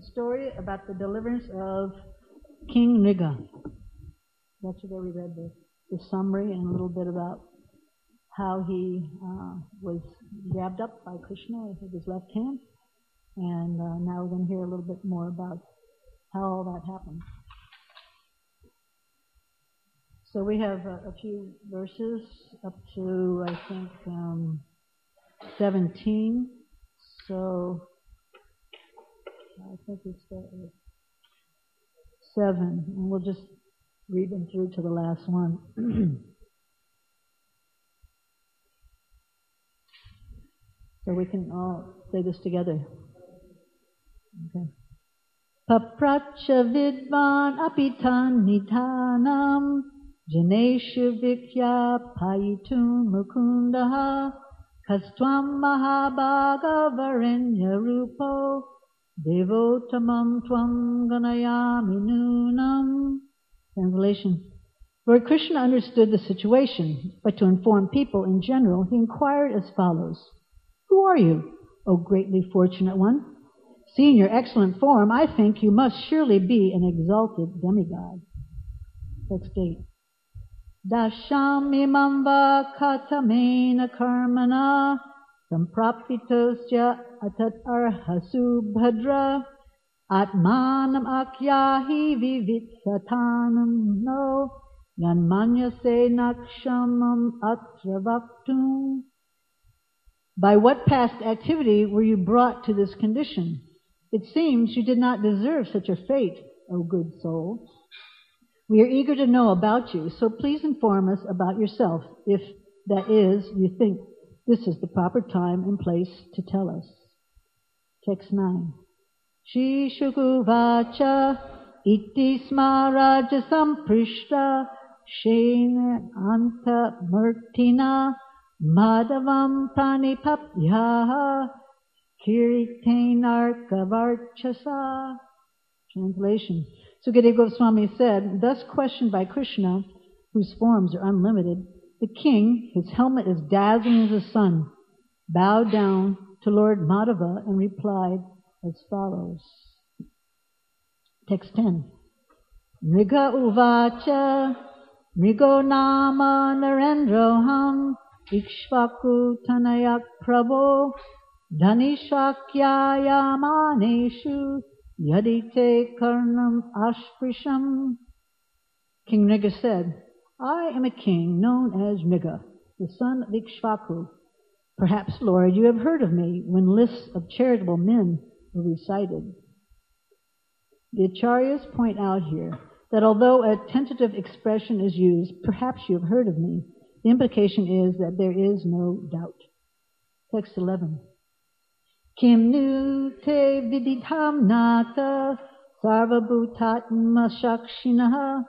story about the deliverance of King Nriga. Yesterday we read the summary and a little bit about how he was grabbed up by Krishna with his left hand. And now we're going to hear a little bit more about how all that happened. So we have a few verses up to, I think, 17. So I think we start with 7, and we'll just read them through to the last one. So we can all say this together. Okay. Papracha vidvan apitan nidhanam janeshu vikya payitum mukundaha kastvam mahabhaga varenya rupo devotamam tvam ganayami nunam. Translation. Lord Krishna understood the situation, but to inform people in general, he inquired as follows. Who are you, O greatly fortunate one? Seeing your excellent form, I think you must surely be an exalted demigod. Text 8. Dasham imam va katamena karmana samprapitosya atat arhasu bhadra atmanam akyahi vivitsatanam no yanmanyase nakshamam atravaktum. By what past activity were you brought to this condition? It seems you did not deserve such a fate, O good soul. We are eager to know about you, so please inform us about yourself, if, that is, you think this is the proper time and place to tell us. Text 9. Shri Shukuvacha iti smaraja samprishta shena anta murtina Madhavam pranipapyaha kiritenarkavarchasa. Translation. Sukadeva Goswami said, thus questioned by Krishna, whose forms are unlimited, the king, his helmet is dazzling as the sun, bowed down to Lord Madhava and replied as follows. Text 10. Mriga uvacha mrigo nama narendroham Ikshvaku tanayak prabho dhanishvakyayamaneshu yadite karnam ashprisham. King Nriga said, I am a king known as Nriga, the son of Ikshvaku. Perhaps, Lord, you have heard of me when lists of charitable men were recited. The Acharyas point out here that although a tentative expression is used, perhaps you have heard of me, the implication is that there is no doubt. Text 11. Kim nu te vididham nata sarvabhutatma shakshinaha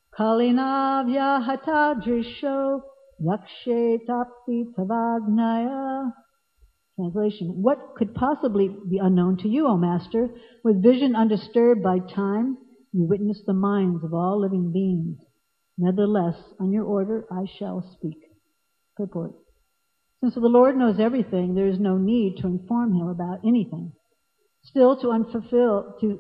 kalinavya hatadrisho yakshetapi tavagnaya. Translation. What could possibly be unknown to you, O Master? With vision undisturbed by time, you witness the minds of all living beings. Nevertheless, on your order, I shall speak. Purport. Since the Lord knows everything, there is no need to inform him about anything. Still, to fulfill the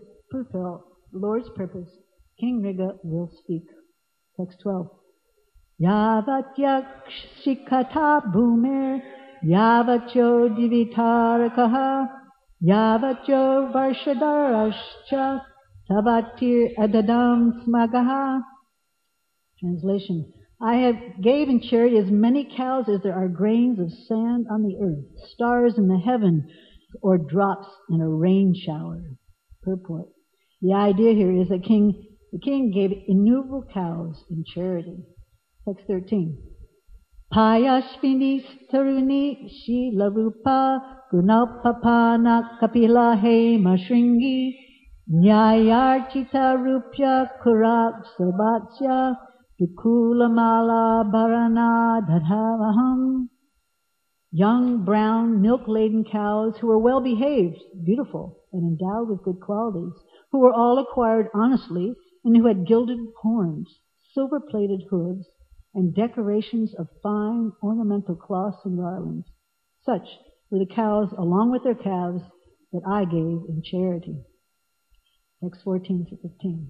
Lord's purpose, King Nriga will speak. Text 12. Yavat yakshikata bhumer yavatyo divitarakaha yavatyo varshadarascha tavatir adadam smagaha. Translation. I have gave in charity as many cows as there are grains of sand on the earth, stars in the heaven, or drops in a rain shower. Purport. The idea here is that the king gave innumerable cows in charity. Text 13. Payashvinis taruni shilarupa gunapapana kapila hema shringi nyayarchita rupya kurab sabatsya Dukulamala Bharana Dadhavaham. Young, brown, milk-laden cows who were well behaved, beautiful, and endowed with good qualities, who were all acquired honestly, and who had gilded horns, silver-plated hooves, and decorations of fine ornamental cloths and garlands. Such were the cows along with their calves that I gave in charity. Text 14 to 15.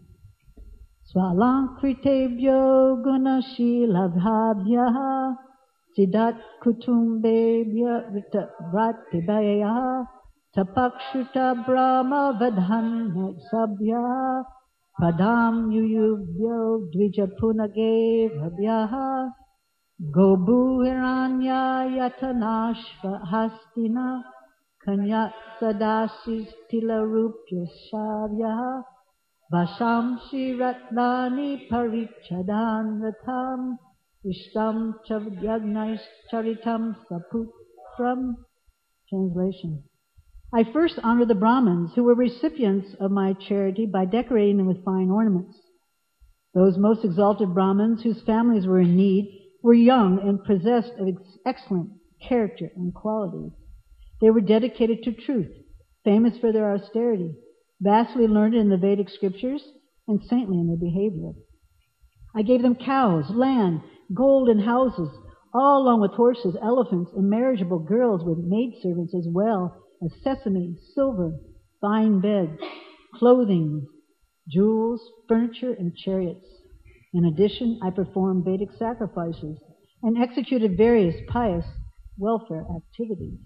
Swalankritebhyo gunashilabhabhyaha siddhat kutumbebhya vratibhaya tapakshuta brahma vadhanna sabhya padam yuyubhyo dvijapunage bhabhyaha gobu hiranya yatanashva hastina kanya sadasis tilarupya shavyaha Vashamshi ratnani parichadan ratam ishtam chavyagnais charitam saputram. Translation. I first honor the Brahmins who were recipients of my charity by decorating them with fine ornaments. Those most exalted Brahmins whose families were in need were young and possessed of excellent character and qualities. They were dedicated to truth, famous for their austerity, vastly learned in the Vedic scriptures, and saintly in their behavior. I gave them cows, land, gold, and houses, all along with horses, elephants, and marriageable girls with maidservants, as well as sesame, silver, fine beds, clothing, jewels, furniture, and chariots. In addition, I performed Vedic sacrifices and executed various pious welfare activities.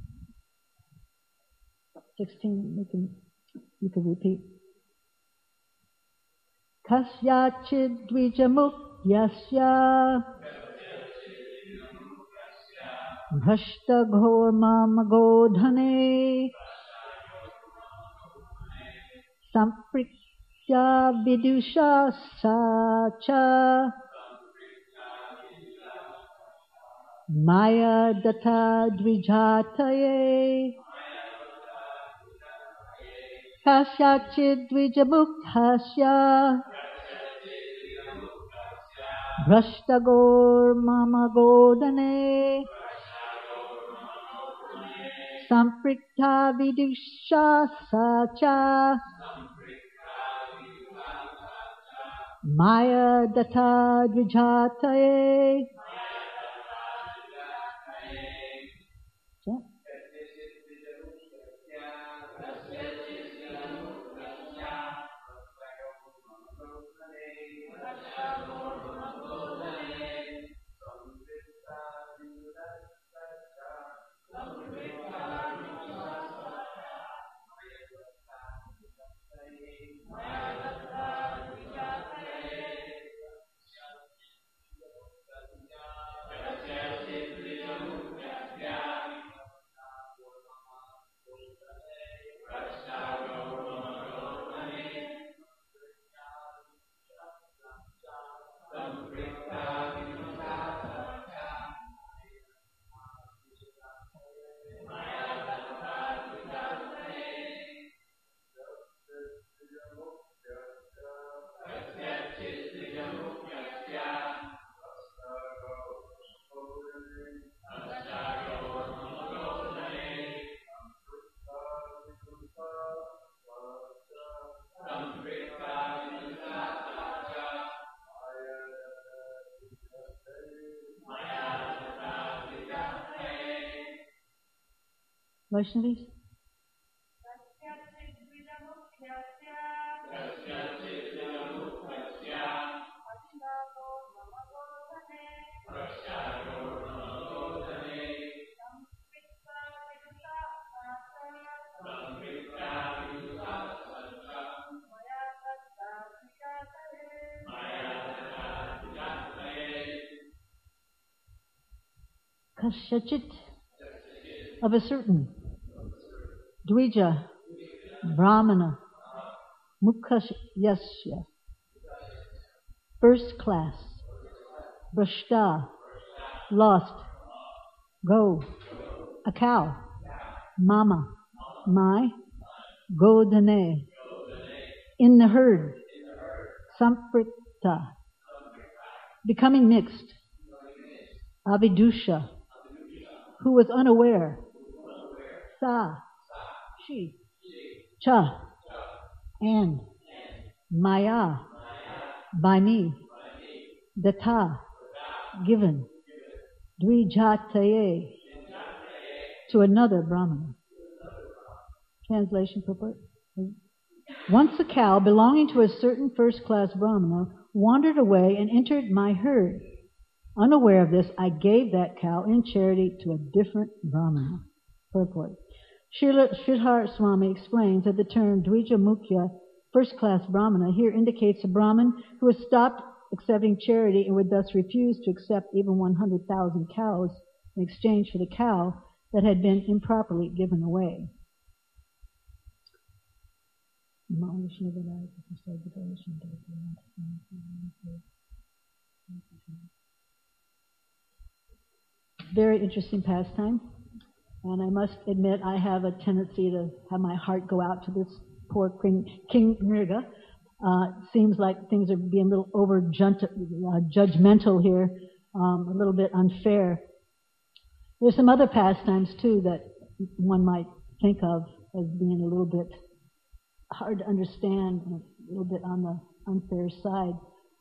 16, you can repeat. Kasyachid dvijamukyasya bhashta ghor mamagodhane sampritya vidusha sacha maya datta dvijataye Kasyachid dvijamukhasya Bhrashtagor mamagodane Samprikta vidusha sacha Maya datta dvijataye. Vaishnavis? Kasyachit, of a certain Dvija, Brahmana, Mukhayasya, first class, Brashta, lost, go, a cow, mama, my, Godane, in the herd, Samprita, becoming mixed, Avidusha, who was unaware, Sa, she, Cha, and Maya, by me, Datta, given, Dvijataye, to another Brahmana. Translation purport. Once a cow belonging to a certain first-class Brahmana wandered away and entered my herd. Unaware of this, I gave that cow in charity to a different Brahmana. Purport. Sridhar Swami explains that the term Dvija Mukhya, first-class Brahmana, here indicates a Brahmin who has stopped accepting charity and would thus refuse to accept even 100,000 cows in exchange for the cow that had been improperly given away. Very interesting pastime. And I must admit, I have a tendency to have my heart go out to this poor King Nriga. Seems like things are being a little over judgmental here, a little bit unfair. There's some other pastimes, too, that one might think of as being a little bit hard to understand, and a little bit on the unfair side.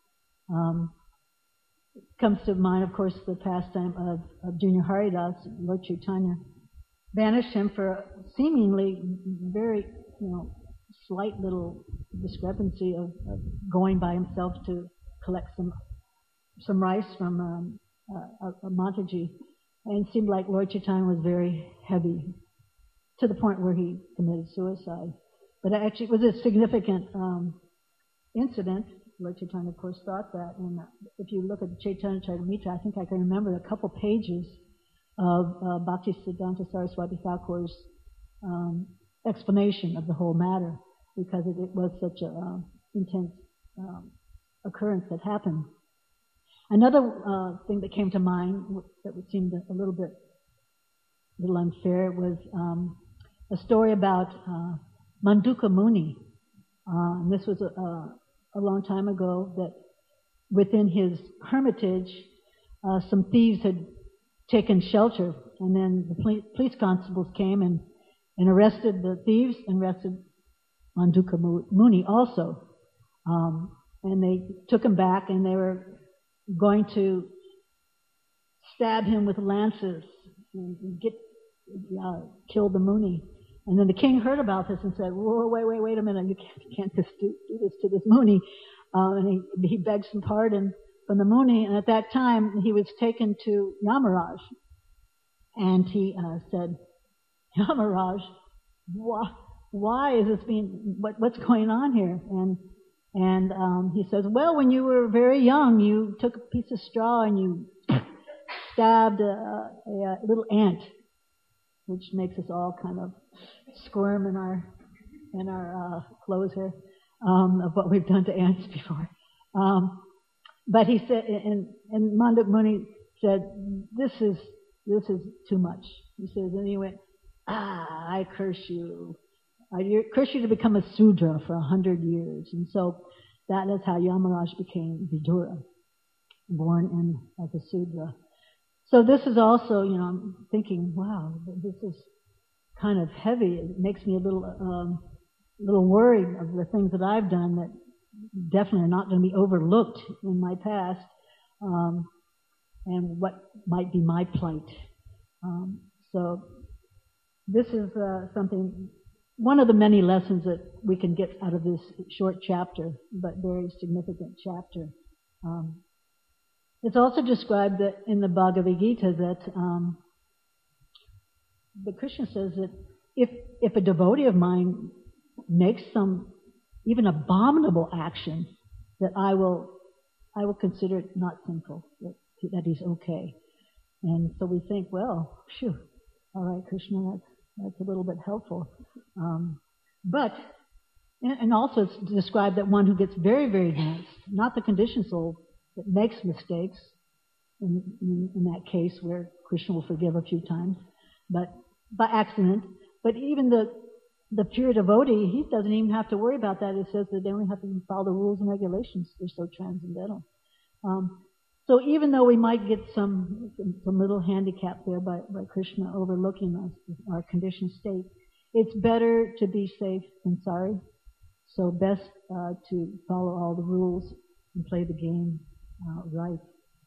Comes to mind, of course, the pastime of Junior Haridas. Lord Chaitanya banished him for a seemingly very, slight little discrepancy of going by himself to collect some rice from a Mataji. And it seemed like Lord Chaitanya was very heavy, to the point where he committed suicide. But actually, it was a significant incident. Lord Chaitanya, of course, thought that. And if you look at the Chaitanya Charitamrita, I think I can remember a couple pages of Bhaktisiddhanta Saraswati Thakur's explanation of the whole matter, because it was such an intense occurrence that happened. Another thing that came to mind that would seem a little unfair was a story about Manduka Muni. And this was a long time ago, that within his hermitage, some thieves had taken shelter, and then the police constables came and arrested the thieves and arrested Manduka Muni also. And they took him back, and they were going to stab him with lances and kill the Muni. And then the king heard about this and said, "Whoa, wait a minute, you can't just do this to this Muni." And he begged some pardon from the Muni, and at that time he was taken to Yamaraj. And he said, "Yamaraj, why is this what's going on here?" And he says, "Well, when you were very young, you took a piece of straw and you stabbed a little ant," which makes us all kind of squirm in our clothes here, of what we've done to ants before. But he said, and Manduka Muni said, "This is too much." He says, and he went, "I curse you. I curse you to become a Sudra for 100 years." And so that is how Yamaraj became Vidura, born as a Sudra. So this is also, I'm thinking, wow, this is kind of heavy. It makes me a little worried of the things that I've done that definitely are not going to be overlooked in my past, and what might be my plight. So this is one of the many lessons that we can get out of this short chapter, but very significant chapter. It's also described that in the Bhagavad Gita that Krishna says that if a devotee of mine makes some even abominable action, that I will consider it not sinful, that he's okay. And so we think, well, phew, all right, Krishna, that's a little bit helpful. But also it's described that one who gets very, very advanced, not the conditioned soul, that makes mistakes, in that case where Krishna will forgive a few times, but by accident. But even the pure devotee, he doesn't even have to worry about that. It says that they only have to follow the rules and regulations. They're so transcendental. So even though we might get some little handicap there by Krishna overlooking our conditioned state, it's better to be safe than sorry. So best to follow all the rules and play the game right.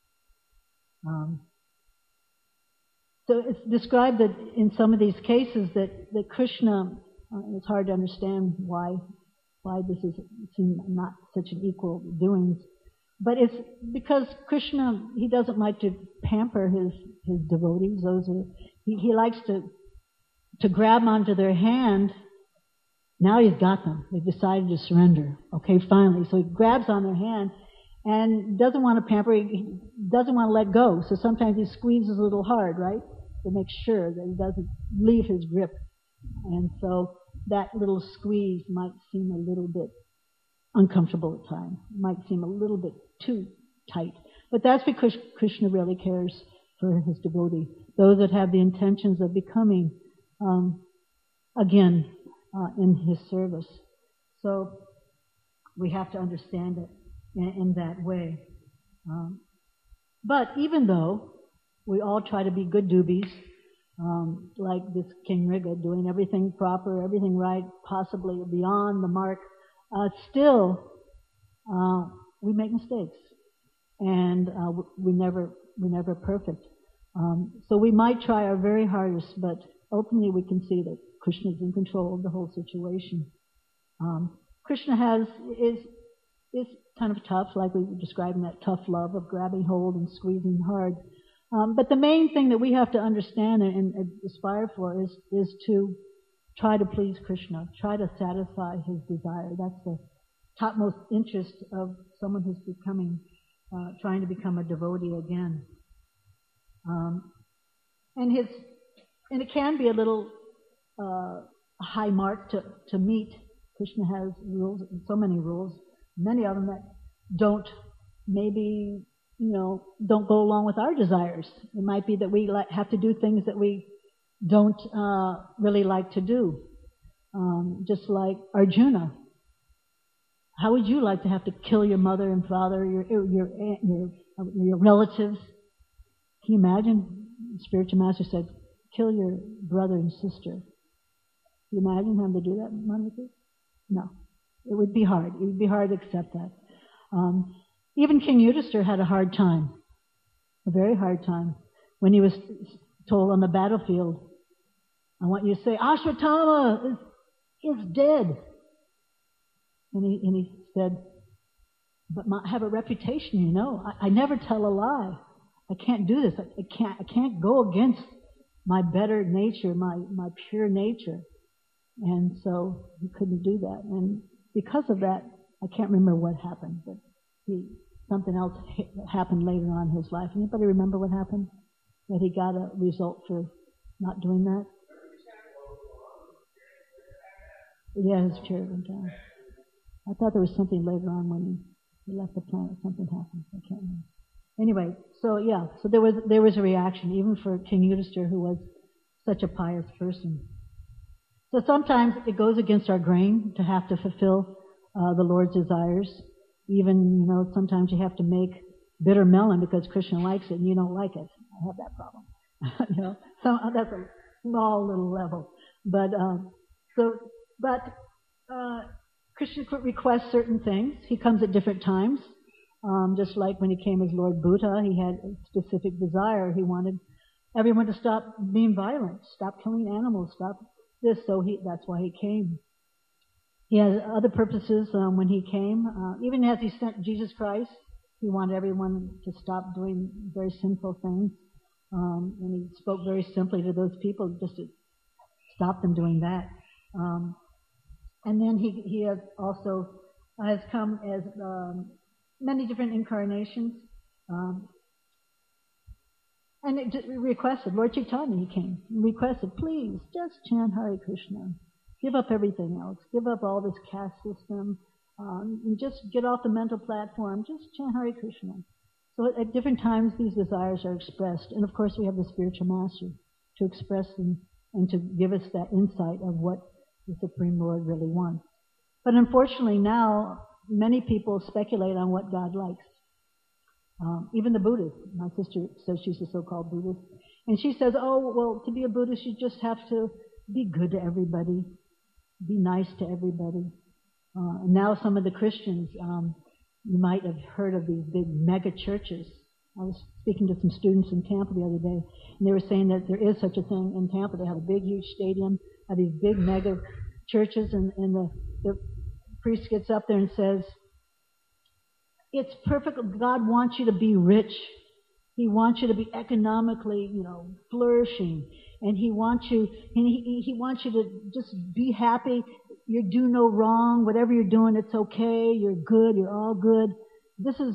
So it's described that in some of these cases that Krishna, it's hard to understand why why this is seem not such an equal doings. But it's because Krishna, he doesn't like to pamper his devotees. He likes to grab onto their hand. Now he's got them. They've decided to surrender. Okay, finally. So he grabs on their hand and doesn't want to pamper. He doesn't want to let go. So sometimes he squeezes a little hard, right, to make sure that he doesn't leave his grip. And so that little squeeze might seem a little bit uncomfortable at times. Might seem a little bit too tight. But that's because Krishna really cares for his devotee. Those that have the intentions of becoming, again, in his service. So we have to understand it in that way. But even though we all try to be good doobies, like this King Riga, doing everything proper, everything right, possibly beyond the mark, still we make mistakes, and we're never perfect. So we might try our very hardest, but ultimately we can see that Krishna is in control of the whole situation. Krishna is kind of tough, like we were describing that tough love of grabbing hold and squeezing hard. But the main thing that we have to understand and aspire for is to try to please Krishna, try to satisfy his desire. That's the topmost interest of someone who's trying to become a devotee again. And it can be a little high mark to meet. Krishna has rules, so many rules, many of them that don't go along with our desires. It might be that we have to do things that we don't really like to do. Just like Arjuna. How would you like to have to kill your mother and father, your relatives? Can you imagine? The spiritual master said, kill your brother and sister. Can you imagine having to do that, Manvati? No. It would be hard. It would be hard to accept that. Even King Yudhisthira had a hard time, a very hard time, when he was told on the battlefield, I want you to say, Ashwatthama is dead. And he said, but I have a reputation, you know. I never tell a lie. I can't do this. I can't go against my better nature, my pure nature. And so he couldn't do that. And because of that, I can't remember what happened, but something else happened later on in his life. Anybody remember what happened? That he got a result for not doing that? Yeah, his chair went down. I thought there was something later on when he left the planet. Something happened. I can't remember. Anyway, so there was a reaction, even for King Yudhisthira, who was such a pious person. So sometimes it goes against our grain to have to fulfill the Lord's desires. Even, sometimes you have to make bitter melon because Krishna likes it and you don't like it. I have that problem. So that's a small little level. But Krishna could request certain things. He comes at different times. Just like when he came as Lord Buddha, he had a specific desire. He wanted everyone to stop being violent, stop killing animals, stop this. So that's why he came. He has other purposes when he came. Even as he sent Jesus Christ, he wanted everyone to stop doing very sinful things. And he spoke very simply to those people just to stop them doing that. And then he has also has come as many different incarnations. And it requested, Lord Chaitanya, he came, and requested, please, just chant Hare Krishna. Give up everything else. Give up all this caste system. And just get off the mental platform. Just chant Hare Krishna. So at different times, these desires are expressed. And of course, we have the spiritual master to express them and to give us that insight of what the Supreme Lord really wants. But unfortunately now, many people speculate on what God likes. Even the Buddhists. My sister says she's a so-called Buddhist. And she says, oh, well, to be a Buddhist, you just have to be good to everybody. Be nice to everybody. And now some of the Christians, you might have heard of these big mega churches. I was speaking to some students in Tampa the other day, and they were saying that there is such a thing in Tampa. They have a big, huge stadium, have these big mega churches, and the priest gets up there and says, it's perfect. God wants you to be rich. He wants you to be economically, flourishing. And He wants you to just be happy. You do no wrong. Whatever you're doing, it's okay. You're good. You're all good. This is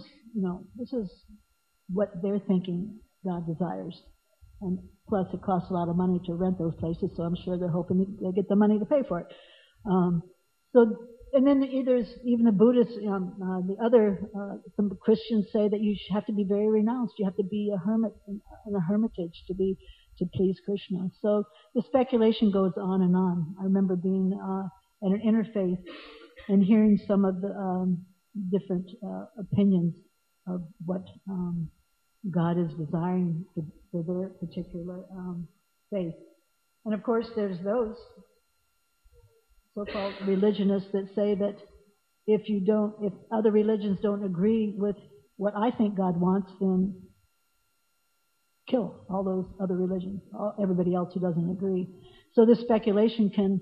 what they're thinking God desires. And plus, it costs a lot of money to rent those places, so I'm sure they're hoping they get the money to pay for it. And then there's even the Buddhists, some Christians say that you have to be very renounced. You have to be a hermit in a hermitage to please Krishna. So the speculation goes on and on. I remember being at an interfaith and hearing some of the different opinions of what God is desiring for their particular faith. And of course, there's those so-called religionists that say that if other religions don't agree with what I think God wants, then kill all those other religions, everybody else who doesn't agree. So this speculation can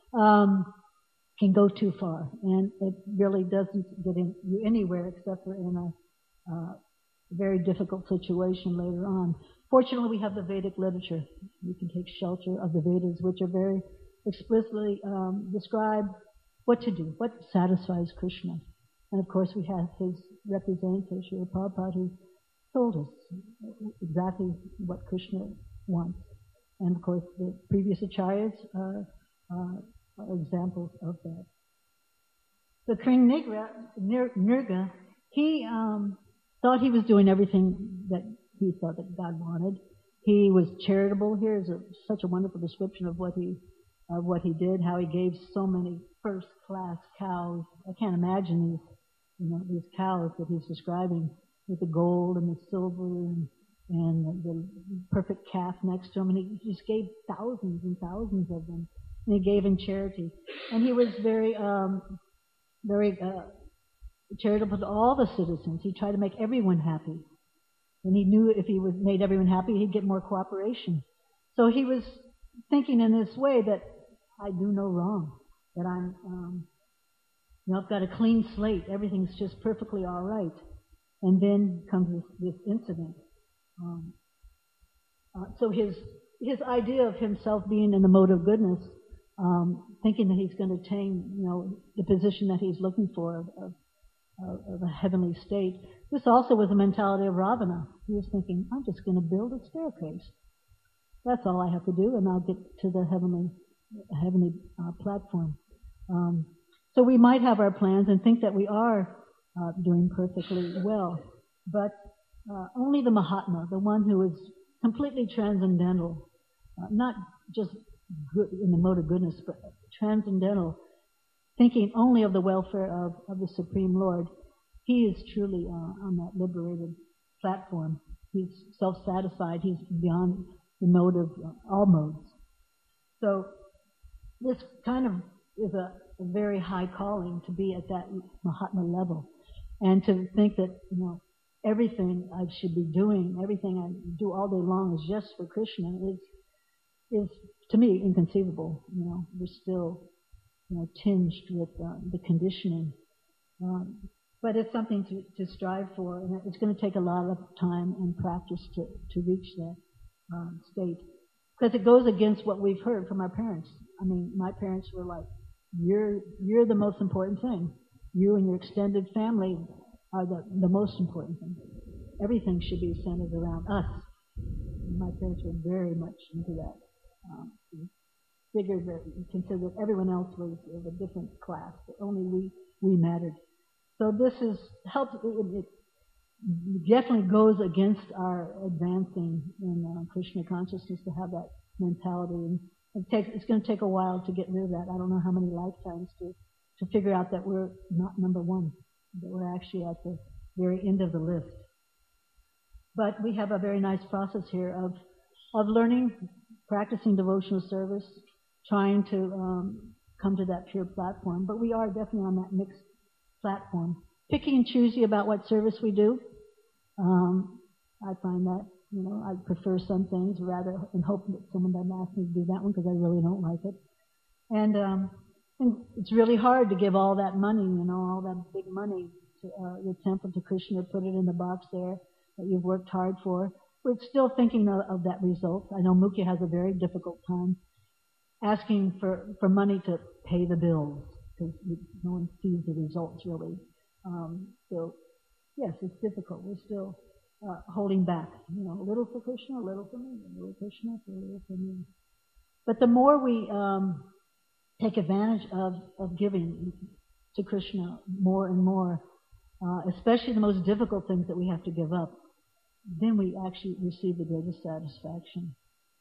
go too far, and it really doesn't get you anywhere except for in a very difficult situation later on. Fortunately, we have the Vedic literature. We can take shelter of the Vedas, which are very explicitly describe what to do, what satisfies Krishna. And of course, we have his representative, Srila Prabhupada, who told us exactly what Krishna wants. And of course, the previous acharyas are examples of that. The King Nirga, he thought he was doing everything that he thought that God wanted. He was charitable. Here's such a wonderful description of what he did, how he gave so many first-class cows. I can't imagine these cows that he's describing with the gold and the silver and the perfect calf next to him. And he just gave thousands and thousands of them. And he gave in charity. And he was very charitable to all the citizens. He tried to make everyone happy. And he knew if he made everyone happy, he'd get more cooperation. So he was thinking in this way that I do no wrong, that I've got a clean slate. Everything's just perfectly all right. And then comes this incident. So his idea of himself being in the mode of goodness, thinking that he's going to attain, the position that he's looking for of a heavenly state. This also was the mentality of Ravana. He was thinking, I'm just going to build a staircase. That's all I have to do, and I'll get to the heavenly platform. So we might have our plans and think that we are doing perfectly well, but only the Mahatma, the one who is completely transcendental, not just good in the mode of goodness, but transcendental, thinking only of the welfare of the Supreme Lord, he is truly on that liberated platform. He's self-satisfied. He's beyond the mode of all modes. So this kind of is a very high calling to be at that Mahatma level, and to think that everything I should be doing, everything I do all day long is just for Krishna is to me inconceivable. We're still tinged with the conditioning. But it's something to strive for, and it's going to take a lot of time and practice to reach that state. Because it goes against what we've heard from our parents. I mean, my parents were like, you're the most important thing. You and your extended family are the most important thing. Everything should be centered around us. And my parents were very much into that. Figured that, considered that everyone else was of a different class, but only we mattered. So this helps. It definitely goes against our advancing in Krishna consciousness to have that mentality, and it's going to take a while to get rid of that. I don't know how many lifetimes to figure out that we're not number one, that we're actually at the very end of the list. But we have a very nice process here of learning, practicing devotional service, trying to come to that pure platform. But we are definitely on that mixed platform. Picking and choosy about what service we do. I find that, I prefer some things rather and hope that someone doesn't ask me to do that one because I really don't like it. And And it's really hard to give all that money, all that big money to the temple to Krishna, put it in the box there that you've worked hard for. We're still thinking of that result. I know Mukhya has a very difficult time asking for money to pay the bills because no one sees the results really. So, yes, it's difficult. We're still holding back. A little for Krishna, a little for me, a little Krishna, a little for me. But the more we take advantage of giving to Krishna more and more, especially the most difficult things that we have to give up, then we actually receive the greatest satisfaction,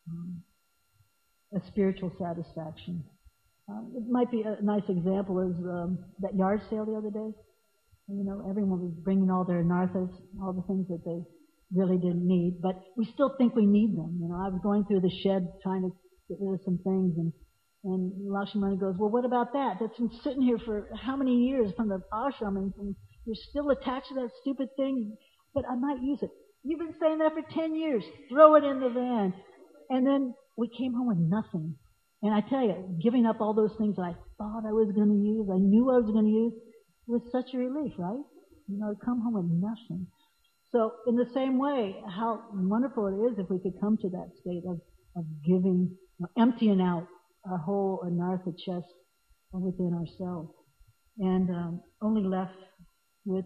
a spiritual satisfaction. It might be a nice example is that yard sale the other day. Everyone was bringing all their anarthas, all the things that they really didn't need, but we still think we need them. I was going through the shed trying to get rid of some things, and Lakshmana goes, well, what about that? That's been sitting here for how many years from the ashram, and you're still attached to that stupid thing, but I might use it. You've been saying that for 10 years. Throw it in the van. And then we came home with nothing. And I tell you, giving up all those things that I thought I was going to use, I knew I was going to use, was such a relief, right? Come home with nothing. So in the same way, how wonderful it is if we could come to that state of giving, emptying out our whole anartha chest within ourselves, and only left with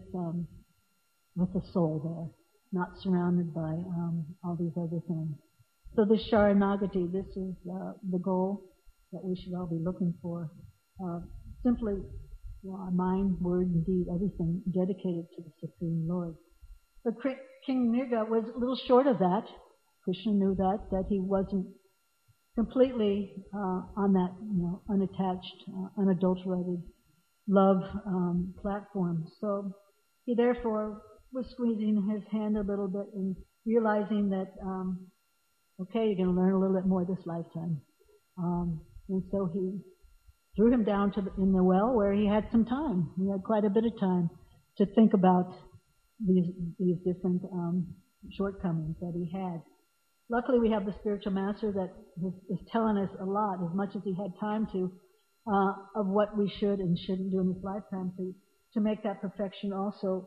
the soul there, not surrounded by all these other things. So this Sharanagati, this is the goal that we should all be looking for. Simply our mind, word, and deed, everything dedicated to the Supreme Lord. But King Nriga was a little short of that. Krishna knew that he wasn't completely on that unattached, unadulterated love platform. So he therefore was squeezing his hand a little bit and realizing that, okay, you're going to learn a little bit more this lifetime. And so he threw him down in the well where he had some time. He had quite a bit of time to think about these different shortcomings that he had. Luckily, we have the spiritual master that is telling us a lot, as much as he had time to, of what we should and shouldn't do in this lifetime to make that perfection also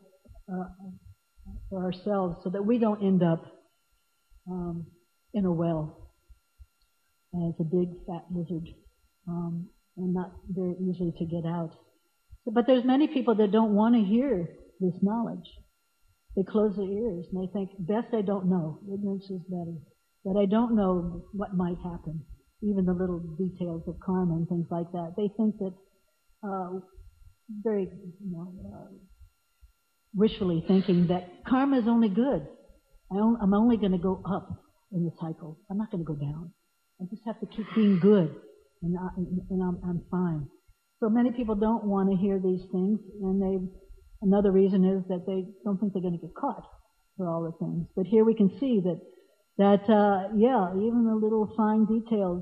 for ourselves, so that we don't end up in a well as a big fat lizard and not very easily to get out. But there's many people that don't want to hear this knowledge. They close their ears and they think, best I don't know. Ignorance is better. That I don't know what might happen, even the little details of karma and things like that. They think that very wishfully thinking that karma is only good. I'm only going to go up in the cycle. I'm not going to go down. I just have to keep being good, and I'm fine. So many people don't want to hear these things, and another reason is that they don't think they're going to get caught for all the things. But here we can see that even the little fine details,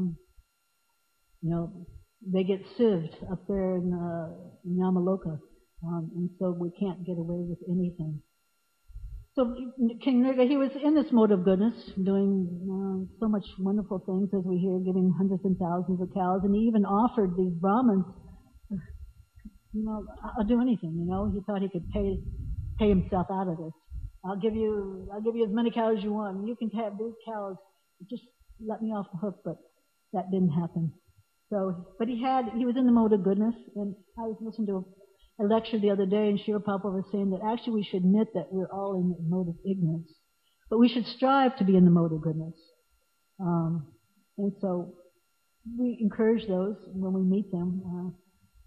they get sieved up there in Yamaloka, and so we can't get away with anything. So King Nriga, he was in this mode of goodness, doing so much wonderful things, as we hear, giving hundreds and thousands of cows, and he even offered these Brahmins, I'll do anything, He thought he could pay himself out of this. I'll give you as many cows as you want. You can have these cows. Just let me off the hook. But that didn't happen. So, but he was in the mode of goodness. And I was listening to a lecture the other day, and Srila Prabhupada was saying that actually we should admit that we're all in the mode of ignorance, but we should strive to be in the mode of goodness. And so we encourage those when we meet them.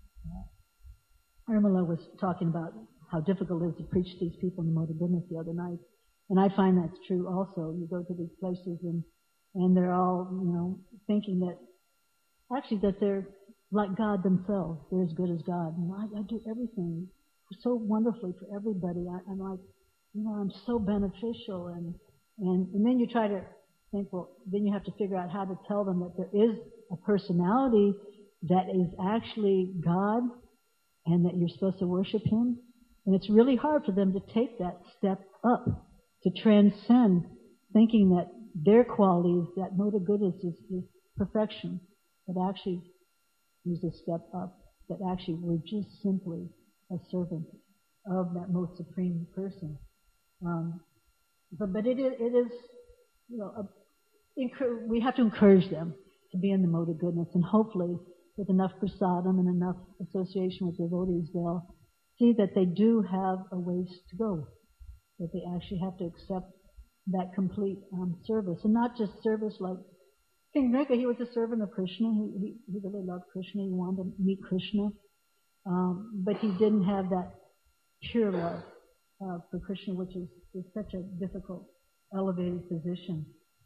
Irmala was talking about how difficult it is to preach to these people in the mode of goodness the other night. And I find that's true also. You go to these places and they're all, thinking that actually that they're like God themselves. They're as good as God. I do everything so wonderfully for everybody. I'm like, I'm so beneficial. And then you try to think, well, then you have to figure out how to tell them that there is a personality that is actually God and that you're supposed to worship Him. And it's really hard for them to take that step up, to transcend thinking that their qualities, that mode of goodness is perfection. But actually, who's a step up, that actually we're just simply a servant of that most supreme person. But it is, we have to encourage them to be in the mode of goodness, and hopefully with enough prasadam and enough association with devotees, they'll see that they do have a ways to go, that they actually have to accept that complete service, and not just service like King Nrika. He was a servant of Krishna. He really loved Krishna. He wanted to meet Krishna, but he didn't have that pure love for Krishna, which is such a difficult, elevated position.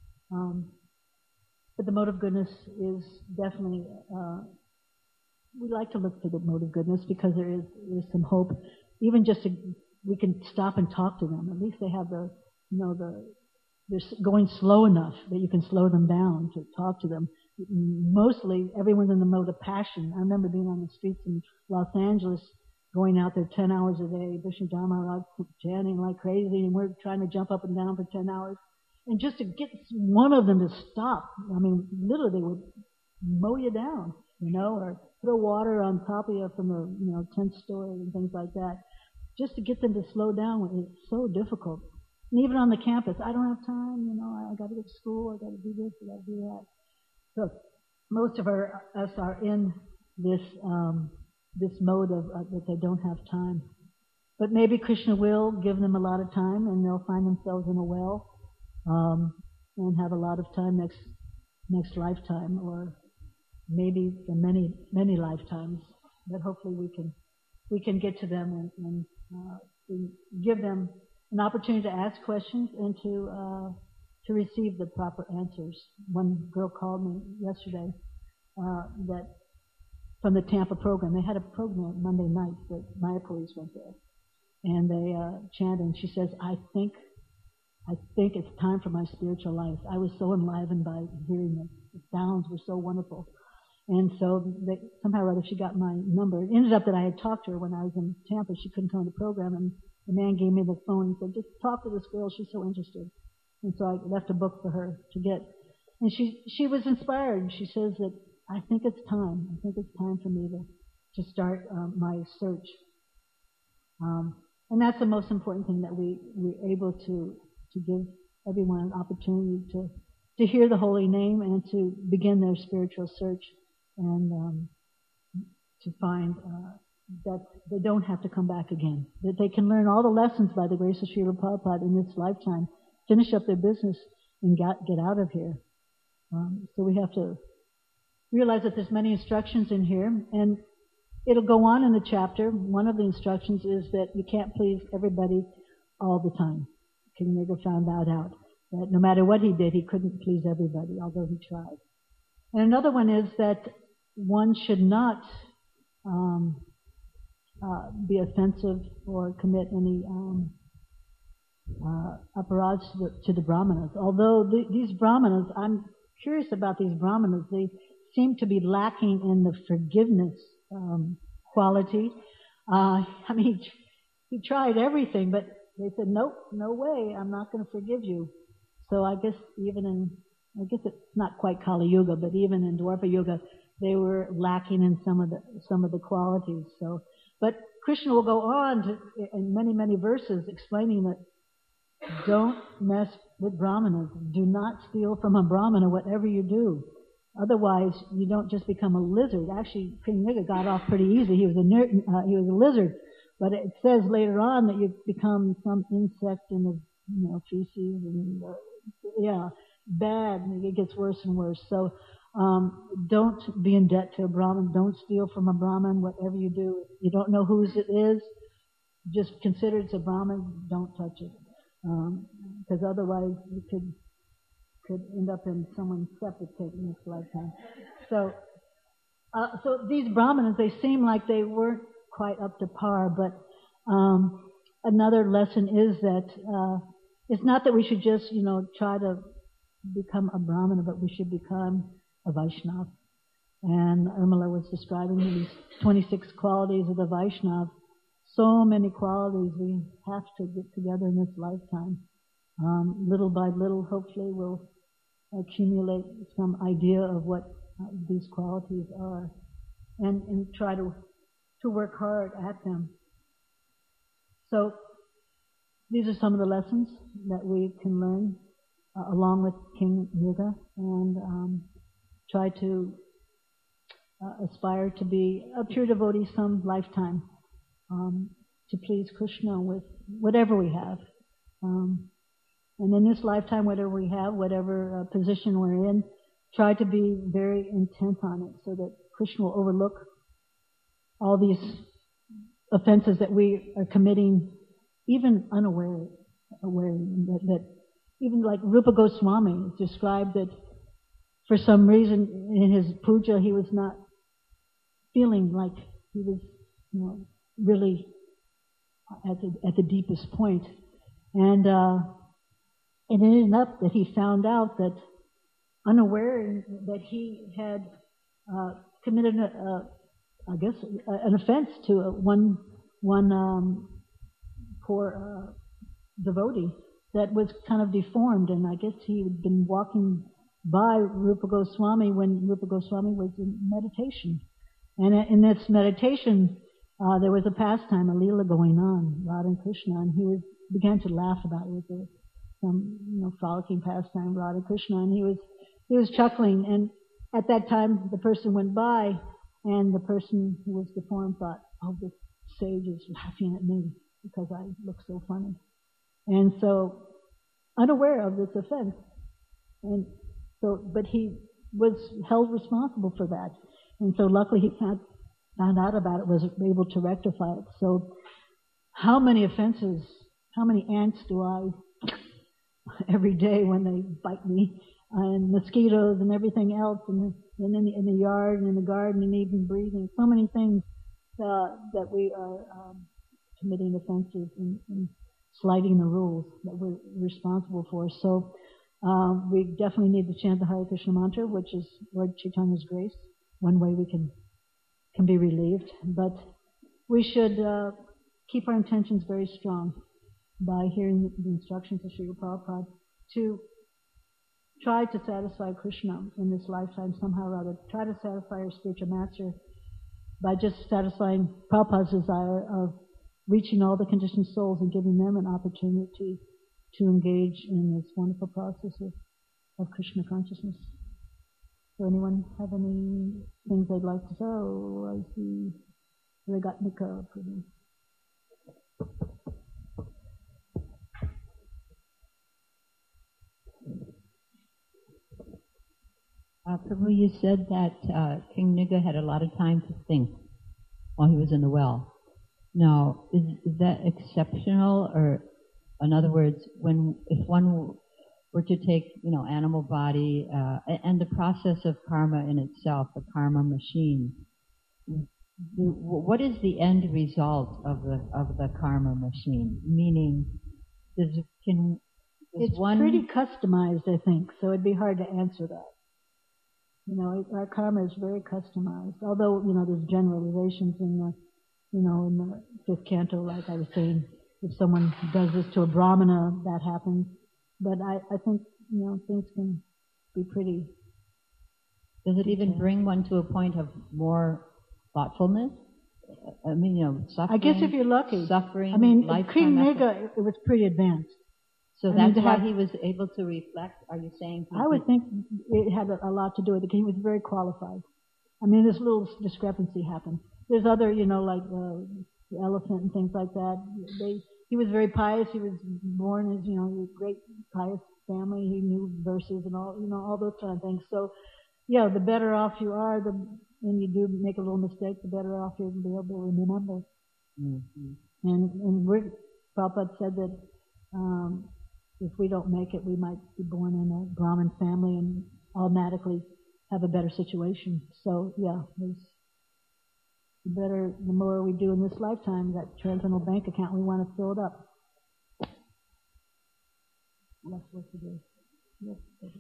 But the mode of goodness is definitely, we like to look for the mode of goodness because there is some hope. Even just we can stop and talk to them. At least they have they're going slow enough that you can slow them down to talk to them. Mostly everyone's in the mode of passion. I remember being on the streets in Los Angeles, going out there 10 hours a day, Vishnu Dharma chanting like crazy, and we're trying to jump up and down for 10 hours. And just to get one of them to stop, I mean, literally they would mow you down, or throw water on top of you from the 10th story and things like that. Just to get them to slow down is so difficult. And even on the campus, I don't have time, I got to go to school, I got to do this, I got to do that. So most of us are in this mode of that they don't have time. But maybe Krishna will give them a lot of time, and they'll find themselves in a well, and have a lot of time next lifetime, or maybe for many, many lifetimes. But hopefully we can get to them and give them an opportunity to ask questions and to receive the proper answers. One girl called me yesterday that from the Tampa program. They had a program Monday night that Mayapuris went there, and they chanted. And she says, "I think it's time for my spiritual life." I was so enlivened by hearing it. The sounds were so wonderful. And so somehow or other she got my number. It ended up that I had talked to her when I was in Tampa. She couldn't come to the program, and the man gave me the phone and said, "Just talk to this girl. She's so interested." And so I left a book for her to get. And she was inspired. She says that, "I think it's time. I think it's time for me to start my search." And that's the most important thing, that we're able to give everyone an opportunity to hear the holy name and to begin their spiritual search, and to find that they don't have to come back again, that they can learn all the lessons by the grace of Srila Prabhupada in this lifetime, finish up their business, and get out of here. So we have to realize that there's many instructions in here, and it'll go on in the chapter. One of the instructions is that you can't please everybody all the time. King Nrika found that out, that no matter what he did, he couldn't please everybody, although he tried. And another one is that one should not be offensive or commit any aparadhs to the brahmanas. Although these brahmanas, I'm curious about these brahmanas, they seem to be lacking in the forgiveness quality. He tried everything, but they said, "Nope, no way, I'm not going to forgive you." So I guess it's not quite Kali Yuga, but even in Dwapara Yuga, they were lacking in some of the qualities. So, but Krishna will go on in many, many verses explaining that don't mess with brahmanas. Do not steal from a brahmana, whatever you do. Otherwise, you don't just become a lizard. Actually, King Nrika got off pretty easy. He was a lizard, but it says later on that you become some insect in the feces, and bad. And it gets worse and worse. So don't be in debt to a Brahmin. Don't steal from a Brahmin. Whatever you do, if you don't know whose it is, just consider it's a Brahmin. Don't touch it, because otherwise you could end up in someone's septic tank next lifetime. So these brahmanas, they seem like they weren't quite up to par, but another lesson is that it's not that we should just, try to become a brahmana, but we should become a Vaishnava. And Urmila was describing these 26 qualities of the Vaishnava. So many qualities we have to get together in this lifetime. Little by little, hopefully, we'll accumulate some idea of what these qualities are. and try to work hard at them. So these are some of the lessons that we can learn along with King Nriga, and try to aspire to be a pure devotee some lifetime, to please Krishna with whatever we have. And in this lifetime, whatever we have, whatever position we're in, try to be very intent on it so that Krishna will overlook all these offenses that we are committing, even unaware, that even like Rupa Goswami described that for some reason in his puja he was not feeling like he was, really at the deepest point, and it ended up that he found out that, unaware, that he had committed an offense to one poor devotee that was kind of deformed, and I guess he had been walking by Rupa Goswami when Rupa Goswami was in meditation, and in this meditation there was a pastime, a lila going on, Radha and Krishna, and he began to laugh about it with some frolicking pastime, Radha and Krishna, and he was chuckling, and at that time the person went by, and the person who was deformed thought, oh, this sage is laughing at me because I look so funny. And so, unaware of this offense, but he was held responsible for that. And so luckily he found out about it, was able to rectify it. So how many offenses, how many ants do I every day when they bite me, and mosquitoes and everything else, and in the yard and in the garden and even breathing, so many things that we are committing offenses and slighting the rules that we're responsible for. So we definitely need to chant the Hare Krishna mantra, which is Lord Chaitanya's grace. One way we can be relieved, but we should keep our intentions very strong by hearing the instructions of Srila Prabhupada to try to satisfy Krishna in this lifetime somehow or other. Try to satisfy our spiritual master by just satisfying Prabhupada's desire of reaching all the conditioned souls and giving them an opportunity to engage in this wonderful process of Krishna consciousness. So anyone have any things they'd like to say? Oh, I see Regatnika for me. Prabhu, you said that King Nriga had a lot of time to think while he was in the well. Now, is that exceptional, or in other words, if one were to take, animal body and the process of karma in itself, the karma machine, what is the end result of the karma machine? Meaning, it's pretty customized, I think, so it'd be hard to answer that. Our karma is very customized. Although, there's generalizations in the fifth canto, like I was saying, if someone does this to a brahmana, that happens. But I think, things can be pretty. Does it even bring one to a point of more thoughtfulness? I mean, suffering. I guess if you're lucky. Suffering. King Nriga, it was pretty advanced. So that's why he was able to reflect. Are you saying? I would think it had a lot to do with it. He was very qualified. This little discrepancy happened. There's other, like the elephant and things like that. He was very pious. He was born as, a great pious family. He knew verses and all those kind of things. So, yeah, the better off you are, when you do make a little mistake, the better off you'll be able to remember. Mm-hmm. And Prabhupada said that if we don't make it, we might be born in a Brahmin family and automatically have a better situation. So, yeah, the more we do in this lifetime, that transcendental bank account, we want to fill it up. Less work to do. Yes.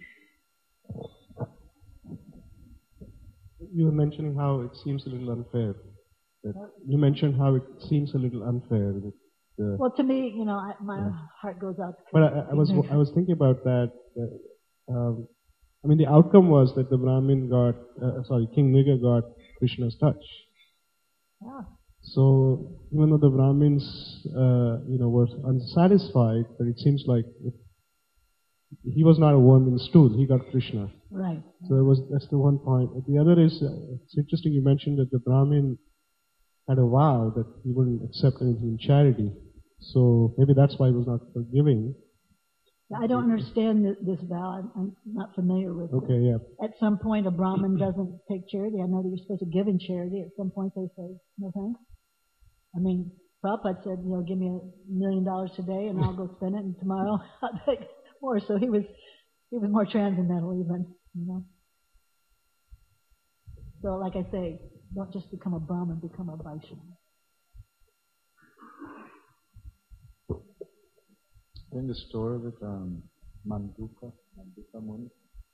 You were mentioning how it seems a little unfair. You mentioned how it seems a little unfair. Well, to me, my heart goes out to But I was thinking about that. The outcome was that the King Nriga got Krishna's touch. Yeah. So even though the Brahmins, were unsatisfied, but it seems like he was not a worm in stool. He got Krishna. Right. So that's the one point. The other is, it's interesting you mentioned that the Brahmin had a vow that he wouldn't accept anything in charity. So maybe that's why he was not forgiving. I don't understand this vow. I'm not familiar with it. Okay, yeah. At some point, a Brahmin doesn't take charity. I know that you're supposed to give in charity. At some point, they say, no thanks. I mean, Prabhupada said, give me $1 million today and I'll go spend it, and tomorrow I'll take more. So he was more transcendental even, So like I say, don't just become a Brahmin, become a Vaishnava. In the story with Manduka Muni,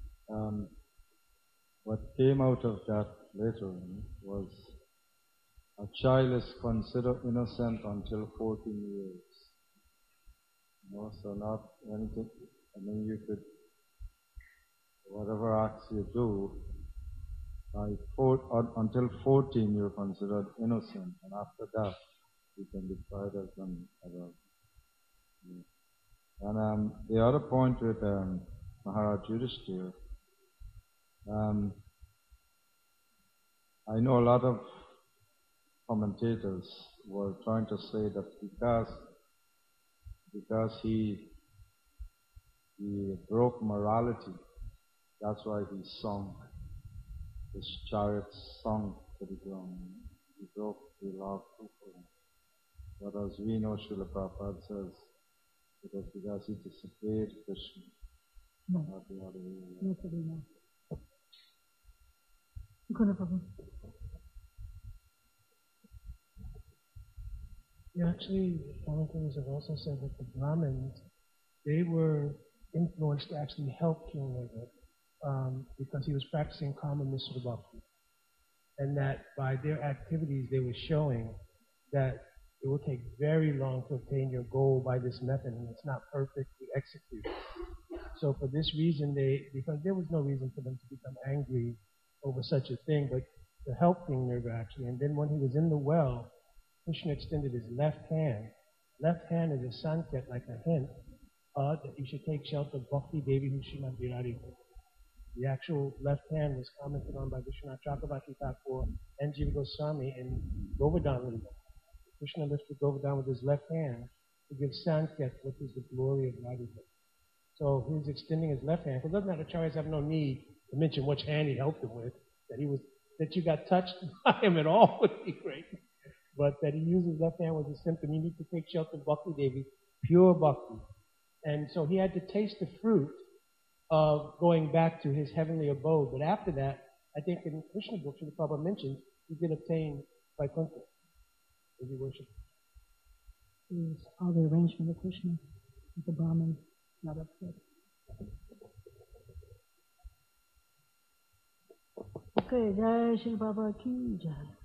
what came out of that later was a child is considered innocent until 14 years. So not anything. You could, whatever acts you do, until 14 you're considered innocent, and after that you can be tried as an adult. And the other point with Maharaj Yudhishthira, I know a lot of commentators were trying to say that because he broke morality, that's why he sunk. His chariot sunk to the ground. He broke the law of truthfulness. But as we know, Srila Prabhupada says, it was because he disobeyed Krishna, not the other way around. Yes, we know. Prabhu. Yeah, actually, one of the things I've also said that the Brahmins, they were influenced to actually help King Nega because he was practicing Kama Misra Bhakti. And that by their activities, they were showing that it will take very long to obtain your goal by this method, and it's not perfectly executed. So for this reason, because there was no reason for them to become angry over such a thing, but to help King Nirga actually. And then when he was in the well, Krishna extended his left hand. Left hand is a sanket, like a hint, that you should take shelter of Bhakti Devi Srimad Virari. The actual left hand was commented on by Vishwanath Chakravarti Thakur and Jiva Goswami in Govardhan Lila. Krishna lifted Govardhan with his left hand to give sanket, which is the glory of Radhika. So he was extending his left hand. Because it doesn't matter, Acharyas have no need to mention which hand he helped him with. That you got touched by him at all would be great. But that he used his left hand was a symptom. You need to take shelter of Bhakti Devi, pure Bhakti. And so he had to taste the fruit of going back to his heavenly abode. But after that, I think in Krishna books, the Prabhupada mentioned, he did obtain Vaikuntha as he worshipped. Is all the arrangement of Krishna with the Brahmin, not upset. Okay, Jai Shri Prabhupada ki Jai.